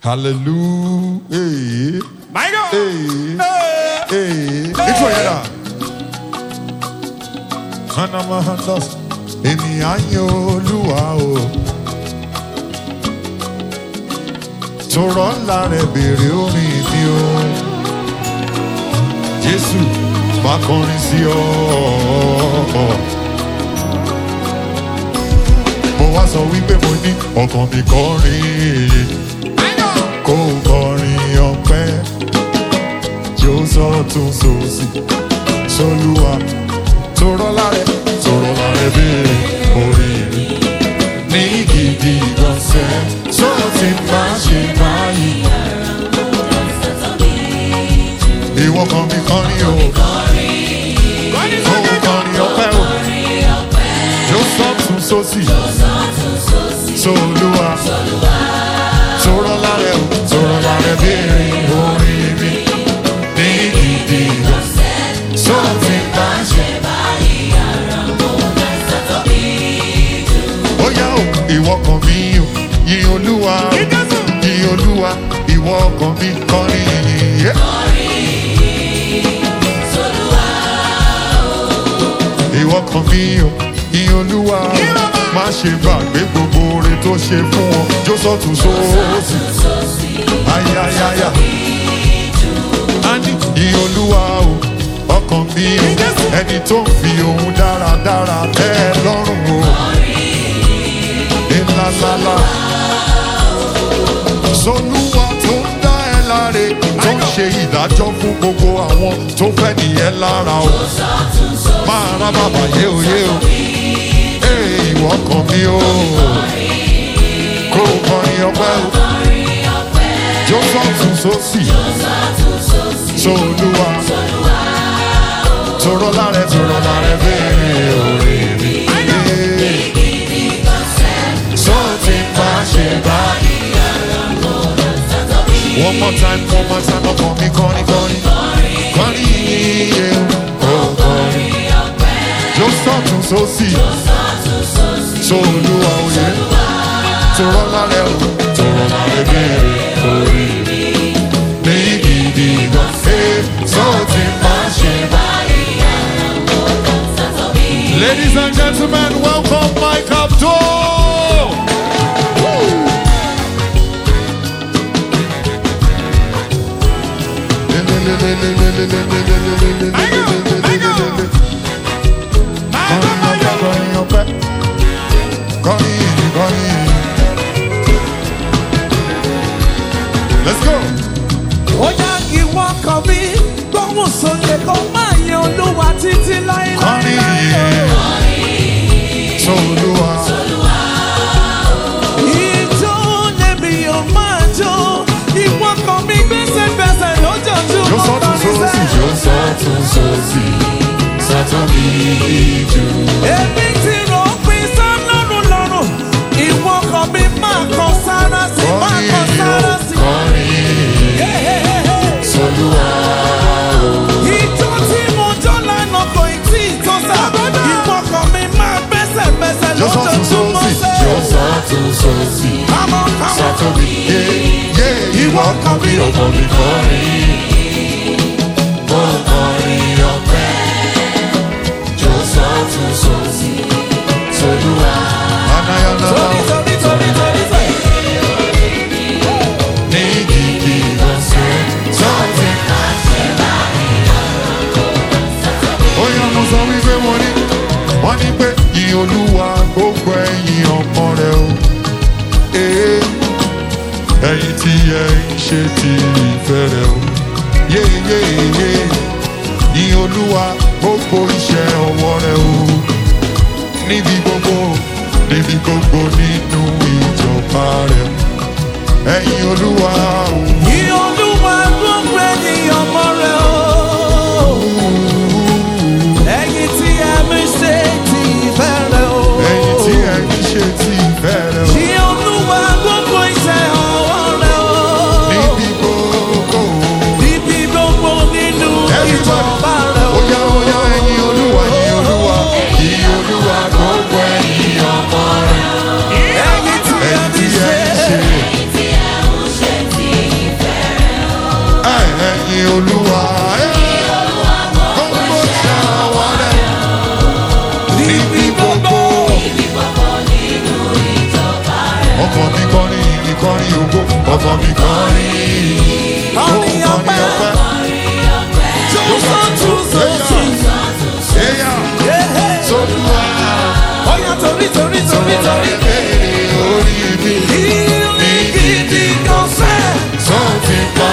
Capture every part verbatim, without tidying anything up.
Hallelujah. My God. Hey. Hey. Intro yẹn. Hanamahandas. Ènìyàn yìn Olúwa o. Tọrọ ńlá rẹ̀ béèrè orin mi o. Jésù máa kọrin sí ọ. Mo wá sọ wípé mo ní ọkàn mi kọrin. Kó kọrin ọpẹ́. Jó sọ́tún sósì. Solúwa tọrọ ńlá rẹ̀ tọrọ ńlá rẹ̀ béèrè orin mi. Ní gidi gọ́sẹ̀ tó ti máa ṣe báyìí. Ìwọ kan mi kọrin o. Kó kọrin ọpẹ́ o. Jó sọ́tún sósì. Solúwa tọrọ ńlá rẹ̀ o. Tọrọ ńlá rẹ̀ béèrè orin mi. Ní gidi gọ́sẹ̀ tó ti máa ṣe báyìí. Ó yá o, ìwọ kan mi o. Yìn Olúwa, yìn Olúwa, ìwọ ọkàn mi kọrin. Ìwọ kan mi o, yìn Olúwa, má ṣe gbàgbé gbogbo oore tó ṣe fún ọ. Jó sọ́tún sósì, ayayaya. A ní yìn Olúwa o, ọkàn mi o, ẹni tó ń fi ohun dáradára tẹ́ ẹ lọ́rùn o. Ìlàlálà. Solúwa tó ń dá ẹ láre, tó ń ṣe ìdájọ́ fún gbogbo àwọn tó fẹ́ nìyẹn lára o. Máa rá bàbá yé o yé o. Ee ìwọ kan mi o. Kó o kọrin ọpẹ́ o. Jó sọ́tún sósì. Solúwa. Tọrọ láre tọrọ láre béèrè orin mi. Sọ́ọ̀tì máa ṣe báyìí. One more time, one more time, ọkàn mi kọrin kọrin. Kọrin iye o kọrin. Jó sọ́tún sósì. Solúwa òye. Tọrọ lálẹ́ o. Tọrọ lálẹ́ béèrè orin mi. Ní gidi gan. Sọ́ọ̀tì máa ṣe báyìí. Ladies and gentlemen, welcome Mike Abdul. Let's go. Oya ìwọ kan mi, gbóhùn sókè kó máa yan Olúwa títí láéláé. Solúwa. Ìjó lèmi ò máa jó, ìwọ kan mi gbèsè gbèsè lójoojúmọ́. Jó sọ́tún sósì, jó sọ́tún sósì, sọ́tún mi jù. Èmi ti rò pín sọ́lọ́run lọ́rùn, ìwọ kan mi máa kọ sára sí, máa kọ sára sí. Solúwa. Ìjó tí mo jó lánàá kò tí ì tó sá, ìwọ kan mi máa gbèsè gbèsè Jó sọ́tún lójoojúmọ́ sósì, sẹ́. jó sọ́tún sósì, Come on, come on. sọ́tún mi yé yé. Ìwọ kan mi ọkàn mi kọrin. Mo kọrin ọpẹ́. Jó sọ́tún sósì, Solúwa. Anayana Tóbi, tóbi, tóbi, tóbi, tóbi. ní gidi ọ̀sẹ̀ sọ́ọ̀tì. Ó yá mo sọ wípé wọ́n ní wọ́n ní pé ìyìn Olúwa gbogbo ẹ̀yin ọmọ rẹ̀ o. Ee, ẹ̀yin tí ẹ ń ṣe ti ìfẹ́ rẹ̀ o. Yéyéyé ìyìn Olúwa gbogbo iṣẹ́ ọwọ́ rẹ̀ o. Níbi gbogbo níbi gbogbo nínú ìjọba rẹ̀. Ẹ̀yin Olúwa o. Yìn Olúwa gbogbo ẹ̀yin ọmọ rẹ̀ o. Ẹ̀yin tí ẹ̀mí ṣe ti ìfẹ́ rẹ̀ o. Ẹ̀yin tí ẹ ń ṣe ti ìfẹ́ rẹ̀ o. Yìn Olúwa gbogbo iṣẹ́ ọwọ́ rẹ̀ o. Níbi gbogbo. Níbi gbogbo nínú ìjọba rẹ̀ o. Oya oya ẹ̀yin Olúwa ẹ̀yin Olúwa ẹ̀yin Olúwa gbogbo ẹ̀yin ọmọ rẹ̀. Ẹ̀yin tí ẹ̀mí ṣe ẹ̀yin olúwa gbogbo ṣàwárẹ̀ níbi gbogbo. ọkàn mi kọrin ìkọrin ògo ọkàn mi kọrin Kọrin ọpẹ́. Tún tún tún tún. ẹ̀yà Yeah. sọ́dúnwá Ọ̀yà torí torí torí torí. ẹ̀ẹ́dẹ̀ orí mi Ilé gidi kan fẹ́. sọ́ọ̀tì pa.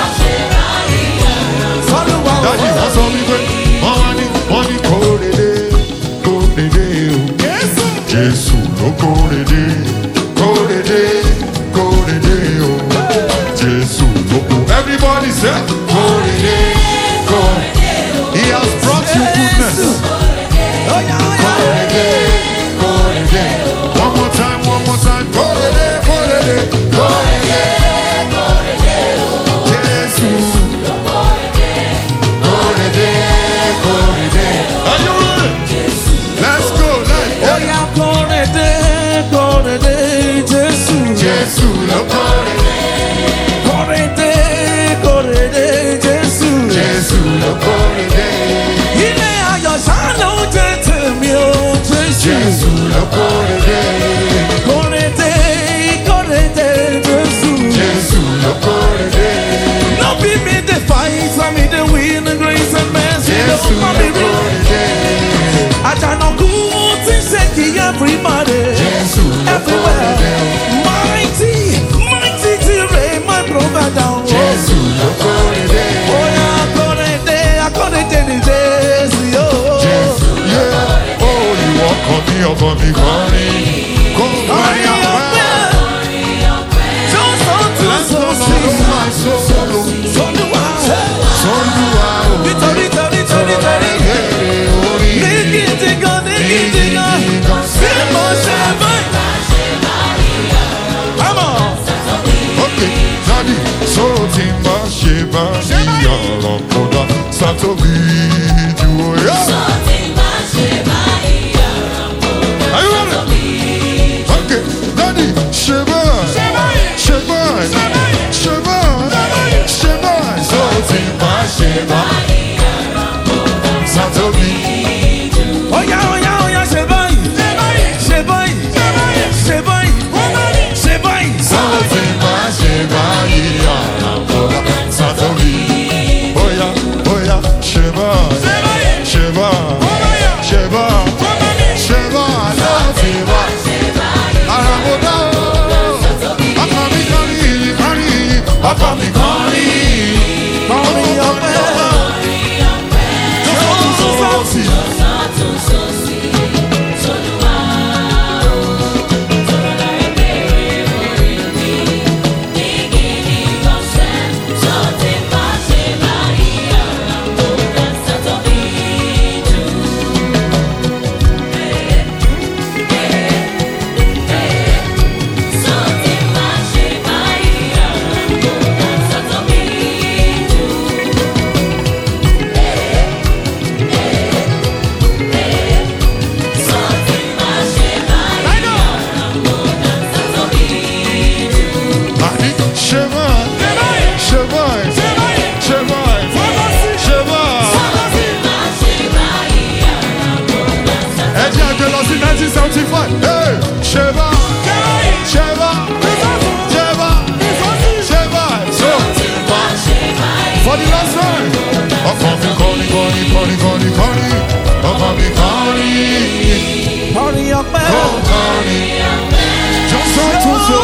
Sọ́lúwa dájú wọ́n sọ wípé wọ́n wá ní wọ́n ní kórèdé kórèdé o. Jésù. Jésù ló kórèdé kórèdé kórèdé o. Jésù ló kó. Everybody say kórèdé kórèdé. He has brought you goodness. Ọ̀yà ọ̀yà. Kórèdé kórèdé. One more time, one more time. Kórèdé kórèdé kórèdé kórèdé o. Jésù. Kórèdé kórèdé. Are you ready? Let's go, let's go. Ọ̀yà kórèdé kórèdé Jésù. Jésù ló kórèdé. Kórèdé kórèdé Jésù. Jésù ló kórèdé. Ilé ayọ̀ ṣáná ó jẹ́ tèmi o Jésù. Jésù ló kórèdé. Kórèdé kórèdé Jésù. Jésù ló kórèdé. No be me dey fight, na me dey win the grace and mercy. Jésù No ló be me. kórèdé. Àjànàkú tí ń ṣe kí everybody. Jésù ló Everywhere. kórèdé. Mighty, mighty ti rè my provider. Jésù ló kórèdé. Oya kórèdé, akórèdé ni Jésù yóò. Jésù yé. Ó ìwọ kan bí ọkàn mi kọrin. Kó kọrin ọpẹ́. Just unto Let's so go, Lord, sweet. oh my soul. Sọ́dúnwá. Sọ́dúnwá o. Nítorí, torí, torí, torí. Ẹ̀ẹ́dẹ̀ orí mi. Ní gidi gan, ní gidi gan. Bí mo ṣe báyìí. Come on. Okay, Daddy, so ti ma ṣe bá ìyàrá kódà sátọ́bí ju oyá. Are you ready? Okay, Daddy, ṣe báyìí, ṣe báyìí, ṣe báyìí, ṣe báyìí. So ti ma ṣe bá sátọ́bí. Oya, oya, oya, ṣe báyìí. Ṣe báyìí. Ṣe báyìí. Ṣe báyìí. So ti ma ṣe bá ìyàrá kódà sátọ́bí. Oya, oya, ṣe báyìí, ṣe báyìí, ṣe báyìí, ṣe báyìí. So ti ma ara mo dá o. Ọkàn mi kọrin, kọrin, ọkàn mi kọrin. Kọrin ọpẹ́. Sọ́ọ̀tì. Àní ṣe báyìí, ṣe báyìí, ṣe báyìí, ṣe báyìí. Ẹ jẹ́ àjọ lọ sí nineteen seventy five. Hey, ṣe báyìí, ṣe báyìí, ṣe báyìí, ṣe báyìí. So, for the last time. Ọkàn mi kọrin, kọrin, kọrin, kọrin, kọrin. Ọkàn mi kọrin, Kọrin ọpẹ́. kọrin. Jọ́sọ̀ tún so